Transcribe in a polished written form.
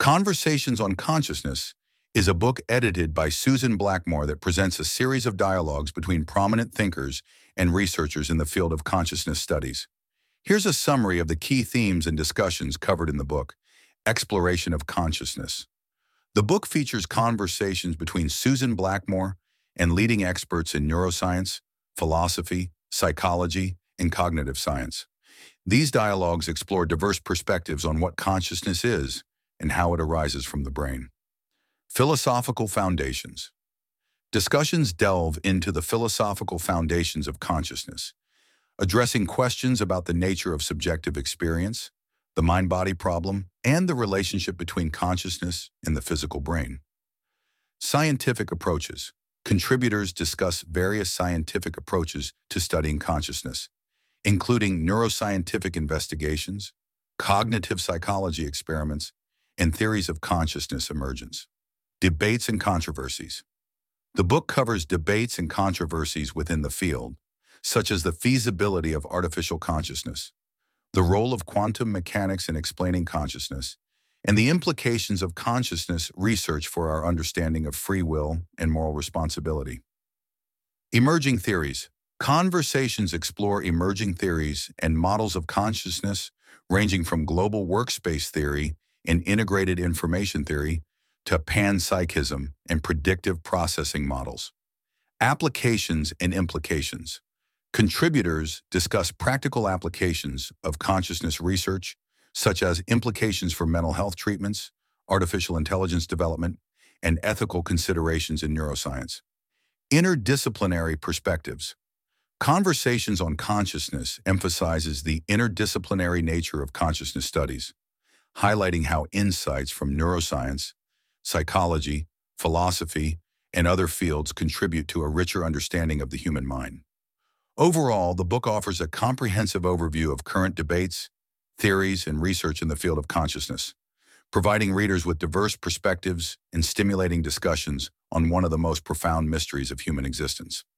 Conversations on Consciousness is a book edited by Susan Blackmore that presents a series of dialogues between prominent thinkers and researchers in the field of consciousness studies. Here's a summary of the key themes and discussions covered in the book, Exploration of Consciousness. The book features conversations between Susan Blackmore and leading experts in neuroscience, philosophy, psychology, and cognitive science. These dialogues explore diverse perspectives on what consciousness is and how it arises from the brain. Philosophical foundations. Discussions delve into the philosophical foundations of consciousness, addressing questions about the nature of subjective experience, the mind-body problem, and the relationship between consciousness and the physical brain. Scientific approaches. Contributors discuss various scientific approaches to studying consciousness, including neuroscientific investigations, cognitive psychology experiments, and theories of consciousness emergence. Debates and controversies. The book covers debates and controversies within the field, such as the feasibility of artificial consciousness, the role of quantum mechanics in explaining consciousness, and the implications of consciousness research for our understanding of free will and moral responsibility. Emerging theories. Conversations explore emerging theories and models of consciousness ranging from global workspace theory and integrated information theory to panpsychism and predictive processing models. Applications and implications. Contributors discuss practical applications of consciousness research, such as implications for mental health treatments, artificial intelligence development, and ethical considerations in neuroscience. Interdisciplinary perspectives. Conversations on Consciousness emphasizes the interdisciplinary nature of consciousness studies, highlighting how insights from neuroscience, psychology, philosophy, and other fields contribute to a richer understanding of the human mind. Overall, the book offers a comprehensive overview of current debates, theories, and research in the field of consciousness, providing readers with diverse perspectives and stimulating discussions on one of the most profound mysteries of human existence.